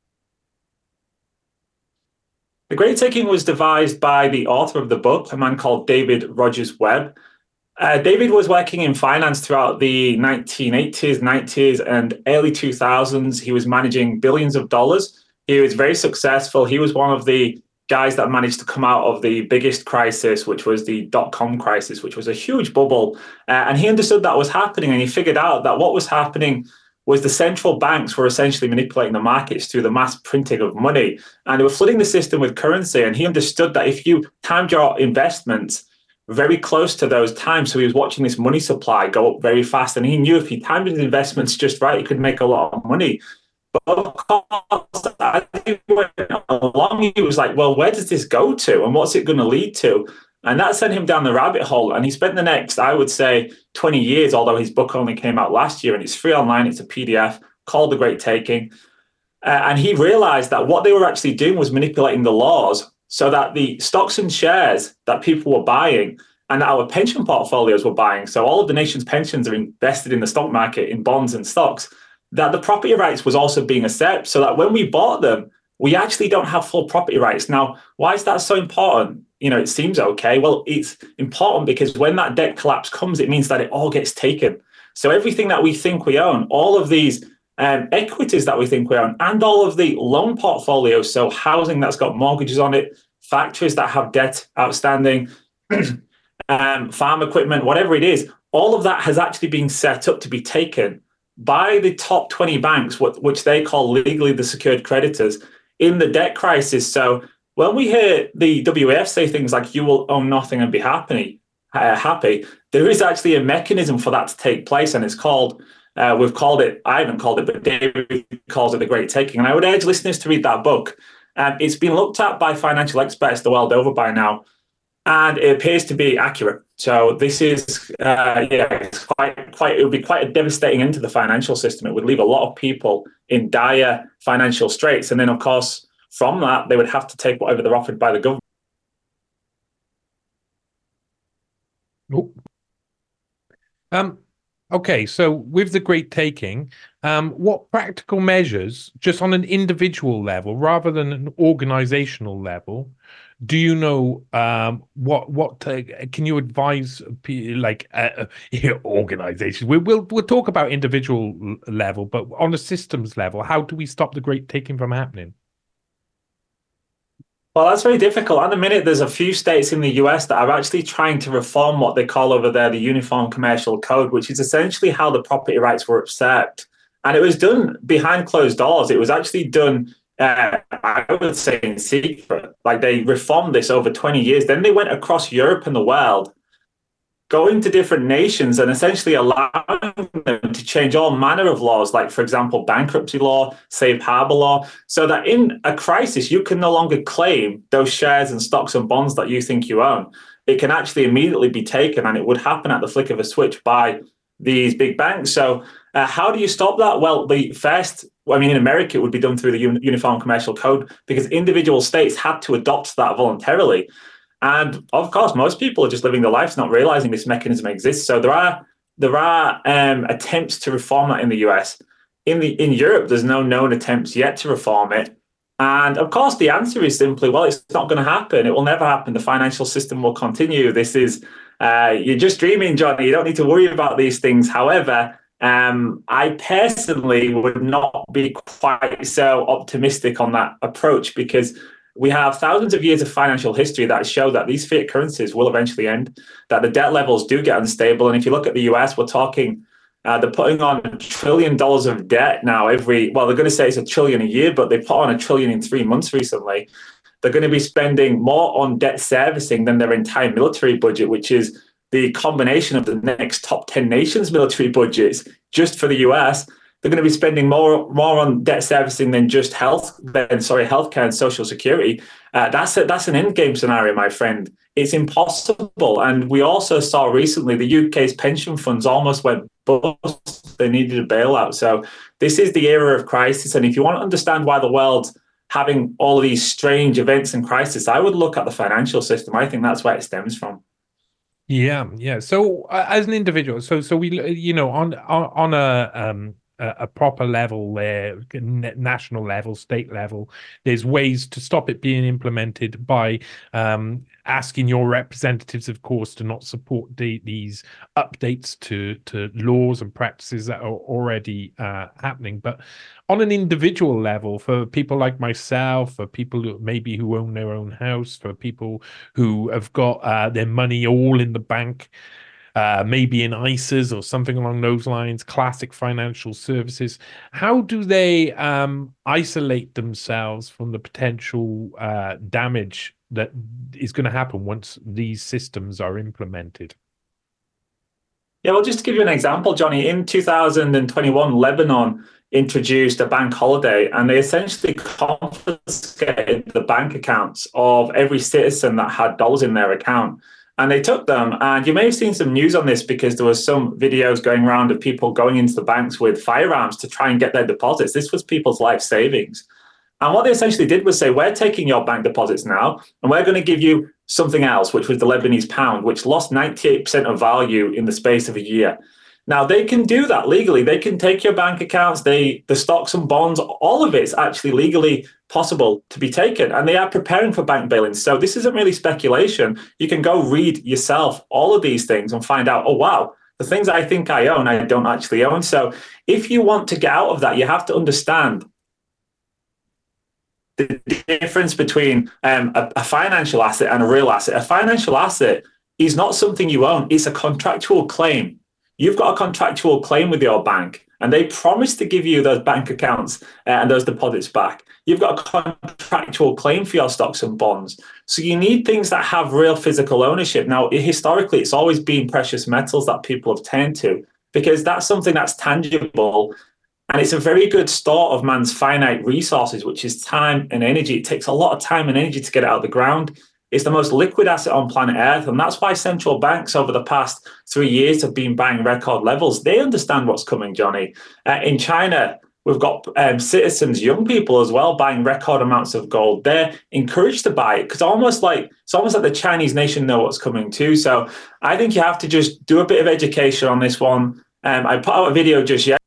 The Great Taking was devised by the author of the book, a man called David Rogers Webb. Uh, David was working in finance throughout the nineteen eighties, nineties, and early two thousands. He was managing billions of dollars. He was very successful. He was one of the guys that managed to come out of the biggest crisis, which was the dot-com crisis, which was a huge bubble. Uh, and he understood that was happening, and he figured out that what was happening was the central banks were essentially manipulating the markets through the mass printing of money. And they were flooding the system with currency. And he understood that if you timed your investments very close to those times, so he was watching this money supply go up very fast. And he knew if he timed his investments just right, he could make a lot of money. But of course, as he went along, he was like, well, where does this go to? And what's it going to lead to? And that sent him down the rabbit hole. And he spent the next, I would say, twenty years, although his book only came out last year and it's free online. It's a P D F called The Great Taking. Uh, and he realized that what they were actually doing was manipulating the laws so that the stocks and shares that people were buying and that our pension portfolios were buying, so all of the nation's pensions are invested in the stock market, in bonds and stocks, that the property rights was also being usurped, so that when we bought them, we actually don't have full property rights. Now, why is that so important? You know, it seems okay. Well, it's important because when that debt collapse comes, it means that it all gets taken. So everything that we think we own, all of these um, equities that we think we own, and all of the loan portfolios, so housing that's got mortgages on it, factories that have debt outstanding, um, farm equipment, whatever it is, all of that has actually been set up to be taken by the top twenty banks, which they call legally the secured creditors, in the debt crisis. So when we hear the W E F say things like, you will own nothing and be happy, uh, happy, there is actually a mechanism for that to take place. And it's called, uh, we've called it, I haven't called it, but David calls it The Great Taking. And I would urge listeners to read that book. Um, it's been looked at by financial experts the world over by now, and it appears to be accurate. So this is, uh, yeah, it's quite, quite, it would be quite a devastating end to the financial system. It would leave a lot of people in dire financial straits. And then, of course, from that, they would have to take whatever they're offered by the government. Nope. Um, okay, so with The Great Taking, um, what practical measures, just on an individual level rather than an organizational level, do you know um, what what uh, can you advise like uh, organizations? We, we'll we'll talk about individual level, but on a systems level, how do we stop the Great Taking from happening? Well, that's very difficult. At the minute, there's a few states in the U S that are actually trying to reform what they call over there the Uniform Commercial Code, which is essentially how the property rights were usurped. And it was done behind closed doors. It was actually done, uh, I would say, in secret. Like, they reformed this over twenty years. Then they went across Europe and the world, going to different nations and essentially allowing them to change all manner of laws, like, for example, bankruptcy law, safe harbor law, so that in a crisis, you can no longer claim those shares and stocks and bonds that you think you own. It can actually immediately be taken, and it would happen at the flick of a switch by these big banks. So uh, how do you stop that? Well, the first, I mean, in America, it would be done through the Uniform Commercial Code, because individual states had to adopt that voluntarily. And of course, most people are just living their lives not realizing this mechanism exists. So there are there are um, attempts to reform that in the U S. In the in Europe, there's no known attempts yet to reform it. And of course, the answer is simply, well, it's not going to happen. It will never happen. The financial system will continue. This is uh, you're just dreaming, Johnny. You don't need to worry about these things. However, um, I personally would not be quite so optimistic on that approach, because we have thousands of years of financial history that show that these fiat currencies will eventually end, that the debt levels do get unstable. And if you look at the U S, we're talking, uh, they're putting on a trillion dollars of debt now every, well, they're going to say it's a trillion a year, but they put on a trillion in three months recently. They're going to be spending more on debt servicing than their entire military budget, which is the combination of the next top ten nations' military budgets just for the U S, they're going to be spending more more on debt servicing than just health, than sorry, healthcare and social security. Uh, that's a, that's an end game scenario, my friend. It's impossible. And we also saw recently the U K's pension funds almost went bust. They needed a bailout. So this is the era of crisis. And if you want to understand why the world's having all of these strange events and crises, I would look at the financial system. I think that's where it stems from. Yeah, yeah. So uh, as an individual, so so we, you know, on on, on a um a, a proper level there, national level, state level, there's ways to stop it being implemented by um asking your representatives, of course, to not support the, these updates to to laws and practices that are already uh, happening. But on an individual level, for people like myself, for people who maybe who own their own house, for people who have got uh, their money all in the bank, uh, maybe in I S As or something along those lines, classic financial services, how do they um, isolate themselves from the potential uh, damage that is going to happen once these systems are implemented? Yeah, well, just to give you an example, Johnny, in two thousand twenty-one, Lebanon introduced a bank holiday, and they essentially confiscated the bank accounts of every citizen that had dollars in their account. And they took them, and you may have seen some news on this because there was some videos going around of people going into the banks with firearms to try and get their deposits. This was people's life savings. And what they essentially did was say, we're taking your bank deposits now, and we're going to give you something else, which was the Lebanese pound, which lost ninety-eight percent of value in the space of a year. Now, they can do that legally. They can take your bank accounts, they, the stocks and bonds, all of it's actually legally possible to be taken. And they are preparing for bank bail-ins. So this isn't really speculation. You can go read yourself all of these things and find out, oh, wow, the things I think I own, I don't actually own. So if you want to get out of that, you have to understand the difference between um, a, a financial asset and a real asset. A financial asset is not something you own. It's a contractual claim. You've got a contractual claim with your bank, and they promise to give you those bank accounts uh, and those deposits back. You've got a contractual claim for your stocks and bonds. So you need things that have real physical ownership. Now, historically, it's always been precious metals that people have turned to because that's something that's tangible. And it's a very good store of man's finite resources, which is time and energy. It takes a lot of time and energy to get it out of the ground. It's the most liquid asset on planet Earth. And that's why central banks over the past three years have been buying record levels. They understand what's coming, Johnny. Uh, in China, we've got um, citizens, young people as well, buying record amounts of gold. They're encouraged to buy it because almost like it's almost like the Chinese nation know what's coming too. So I think you have to just do a bit of education on this one. Um, I put out a video just yesterday.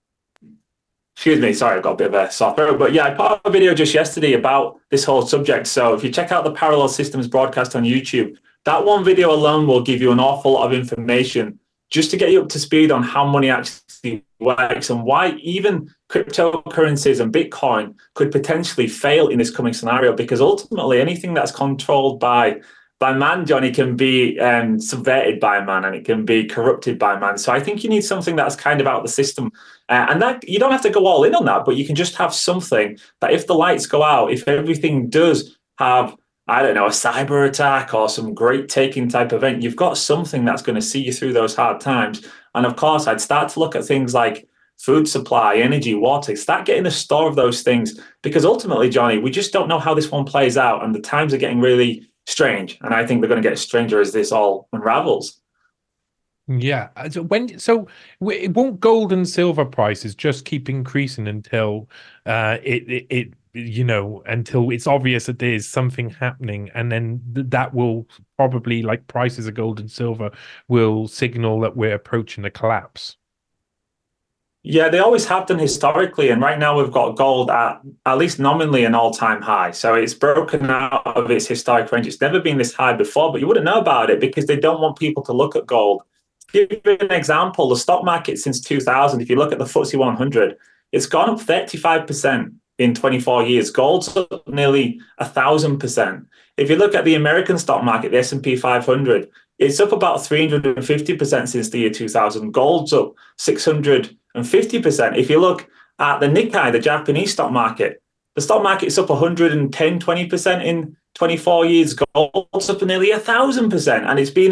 Excuse me, sorry, I've got a bit of a sore throat. But yeah, I put out a video just yesterday about this whole subject. So if you check out the Parallel Systems broadcast on YouTube, that one video alone will give you an awful lot of information just to get you up to speed on how money actually works and why even cryptocurrencies and Bitcoin could potentially fail in this coming scenario. Because ultimately, anything that's controlled by by man, Johnny, can be um, subverted by man, and it can be corrupted by man. So I think you need something that's kind of out of the system. Uh, and that you don't have to go all in on that, but you can just have something that if the lights go out, if everything does have, I don't know, a cyber attack or some great taking type event, you've got something that's going to see you through those hard times. And of course, I'd start to look at things like food supply, energy, water, start getting a store of those things. Because ultimately, Johnny, we just don't know how this one plays out. And the times are getting really strange, and I think they're going to get stranger as this all unravels. Yeah. So when so it won't gold and silver prices just keep increasing until uh, it, it it you know until it's obvious that there's something happening, and then th- that will probably, like prices of gold and silver, will signal that we're approaching a collapse. Yeah, they always have done historically. And right now we've got gold at at least nominally an all-time high. So it's broken out of its historic range. It's never been this high before, but you wouldn't know about it because they don't want people to look at gold. To give you an example, the stock market since two thousand, if you look at the F T S E one hundred, it's gone up thirty-five percent in twenty-four years. Gold's up nearly one thousand percent. If you look at the American stock market, the S and P five hundred, it's up about three hundred fifty percent since the year two thousand. Gold's up six hundred fifty percent. If you look at the Nikkei, the Japanese stock market, the stock market's up one hundred ten, twenty percent in twenty-four years. Gold's up nearly one thousand percent, and it's been up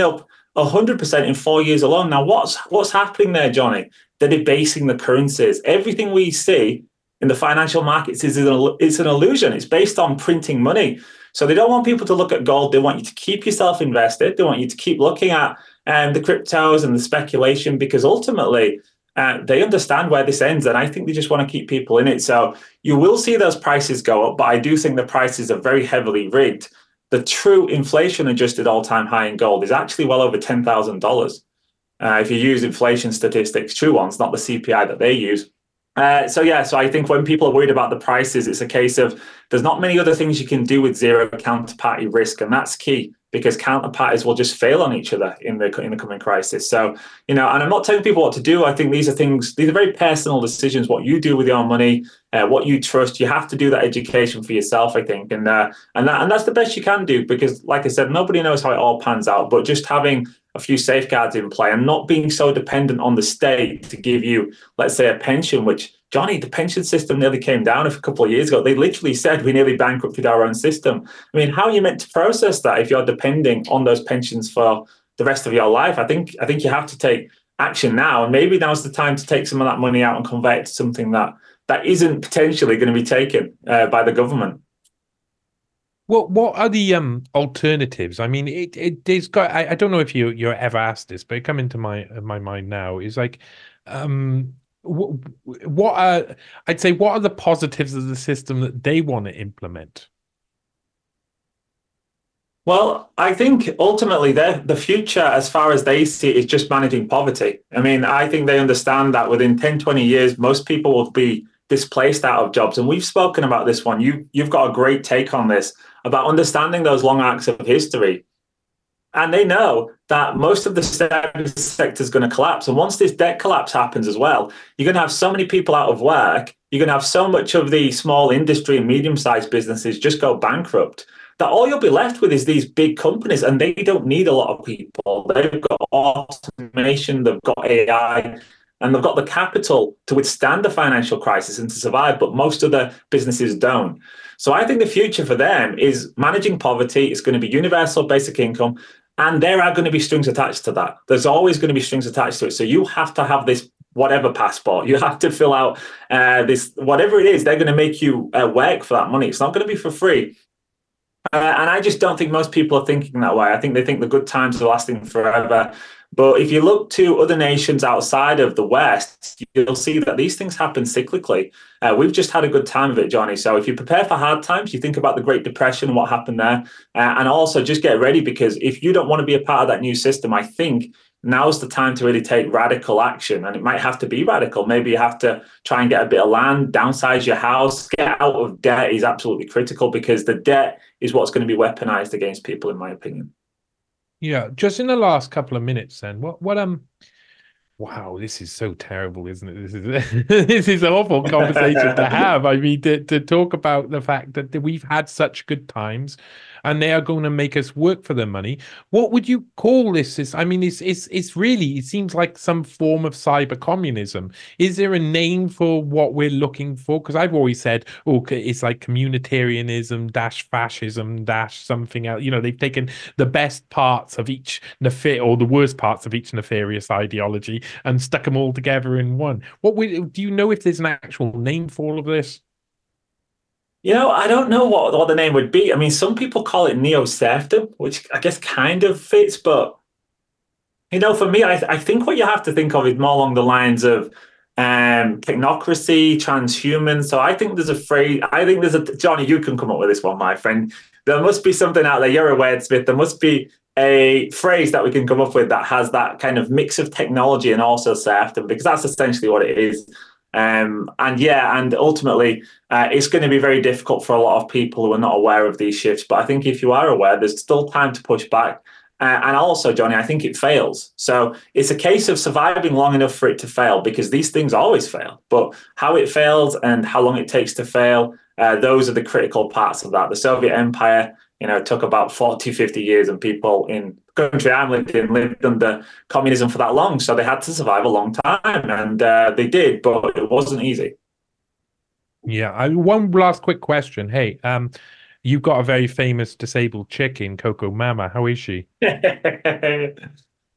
one hundred percent in four years alone. Now, what's what's happening there, Johnny? They're debasing the currencies. Everything we see in the financial markets is an, it's an illusion. It's based on printing money. So they don't want people to look at gold. They want you to keep yourself invested. They want you to keep looking at um, the cryptos and the speculation, because ultimately uh, they understand where this ends. And I think they just want to keep people in it. So you will see those prices go up, but I do think the prices are very heavily rigged. The true inflation adjusted all-time high in gold is actually well over ten thousand dollars. Uh, if you use inflation statistics, true ones, not the C P I that they use. Uh, so yeah, so I think when people are worried about the prices, it's a case of there's not many other things you can do with zero counterparty risk, and that's key, because counterparties will just fail on each other in the in the coming crisis. So, you know, and I'm not telling people what to do. I think these are things, these are very personal decisions, what you do with your money, uh, what you trust. You have to do that education for yourself, I think. And uh, and that, and that's the best you can do, because like I said, nobody knows how it all pans out, but just having a few safeguards in play and not being so dependent on the state to give you, let's say, a pension, which, Johnny, the pension system nearly came down a couple of years ago. They literally said we nearly bankrupted our own system. I mean, how are you meant to process that if you're depending on those pensions for the rest of your life? I think I think you have to take action now, and maybe now's the time to take some of that money out and convert it to something that that isn't potentially going to be taken uh, by the government. What what are the um alternatives? I mean, it it there's got. I, I don't know if you you're ever asked this, but it come into my my mind now. Is like, um, what, what are I'd say what are the positives of the system that they want to implement? Well, I think ultimately the future, as far as they see it, is just managing poverty. I mean, I think they understand that within ten, twenty years, most people will be displaced out of jobs. And we've spoken about this one. You, you've got a great take on this, about understanding those long arcs of history. And they know that most of the service sector is going to collapse. And once this debt collapse happens as well, you're going to have so many people out of work. You're going to have so much of the small industry and medium-sized businesses just go bankrupt, that all you'll be left with is these big companies, and they don't need a lot of people. They've got automation, they've got A I, and they've got the capital to withstand the financial crisis and to survive, but most of the businesses don't. So I think the future for them is managing poverty. It's going to be universal basic income, and there are going to be strings attached to that. There's always going to be strings attached to it. So you have to have this whatever passport. You have to fill out uh, this, whatever it is, they're going to make you uh, work for that money. It's not going to be for free. Uh, and I just don't think most people are thinking that way. I think they think the good times are lasting forever. But if you look to other nations outside of the West, you'll see that these things happen cyclically. Uh, we've just had a good time of it, Johnny. So if you prepare for hard times, you think about the Great Depression and what happened there. Uh, and also just get ready, because if you don't want to be a part of that new system, I think now's the time to really take radical action. And it might have to be radical. Maybe you have to try and get a bit of land, downsize your house, get out of debt is absolutely critical, because the debt is what's going to be weaponized against people, in my opinion. Yeah, just in the last couple of minutes then, what, what, um, wow, this is so terrible, isn't it? This is, this is an awful conversation to have. I mean, to, to talk about the fact that we've had such good times and they are going to make us work for their money. What would you call this? Is I mean, it's, it's, it's really, it seems like some form of cyber communism. Is there a name for what we're looking for? Because I've always said, oh, it's like communitarianism dash fascism dash something else. You know, they've taken the best parts of each nefar- or the worst parts of each nefarious ideology and stuck them all together in one. What would, do you know if there's an actual name for all of this? You know, I don't know what, what the name would be. I mean, some people call it neo-serfdom, which I guess kind of fits. But, you know, for me, I, I think what you have to think of is more along the lines of um, technocracy, transhuman. So I think there's a phrase, I think there's a, Johnny, you can come up with this one, my friend. There must be something out there. You're a wordsmith. There must be a phrase that we can come up with that has that kind of mix of technology and also serfdom, because that's essentially what it is. Um, and yeah, and ultimately, uh, it's going to be very difficult for a lot of people who are not aware of these shifts. But I think if you are aware, there's still time to push back. Uh, and also, Johnny, I think it fails. So it's a case of surviving long enough for it to fail, because these things always fail. But how it fails and how long it takes to fail, uh, those are the critical parts of that. The Soviet Empire, you know, it took about forty, fifty years, and people in the country I'm lived in lived under communism for that long. So they had to survive a long time, and uh, they did, but it wasn't easy. Yeah. I, one last quick question. Hey, um, you've got a very famous disabled chick in Coco Mama. How is she?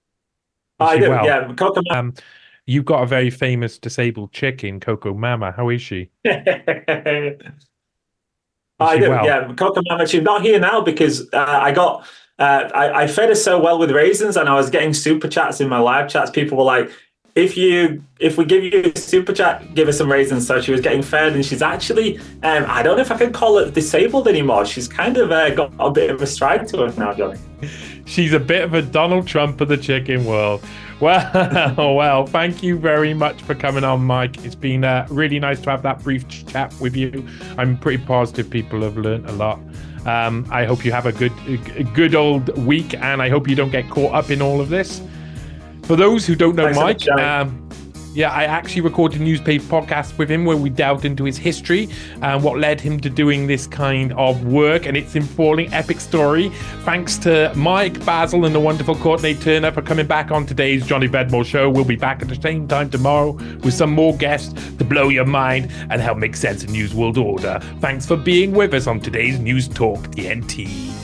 I do, well? yeah. Coco Mama. Um, you've got a very famous disabled chick in Coco Mama. How is she? I she do, well? yeah. Coco Mama, she's not here now because uh, I got, uh, I, I fed her so well with raisins, and I was getting super chats in my live chats. People were like, if you, if we give you a super chat, give her some raisins. So she was getting fed, and she's actually, um, I don't know if I can call it disabled anymore. She's kind of uh, got a bit of a stride to her now, Johnny. She's a bit of a Donald Trump of the chicken world. Well, well, thank you very much for coming on, Mike. It's been uh, really nice to have that brief chat with you. I'm pretty positive people have learned a lot. Um, I hope you have a good, a good old week, and I hope you don't get caught up in all of this. For those who don't know Thanks Mike, so much, um, yeah, I actually recorded a newspaper podcast with him where we delved into his history and what led him to doing this kind of work, and its enthralling epic story. Thanks to Mike, Basil, and the wonderful Courtney Turner for coming back on today's Johnny Vedmore Show. We'll be back at the same time tomorrow with some more guests to blow your mind and help make sense of News World Order. Thanks for being with us on today's News Talk T N T.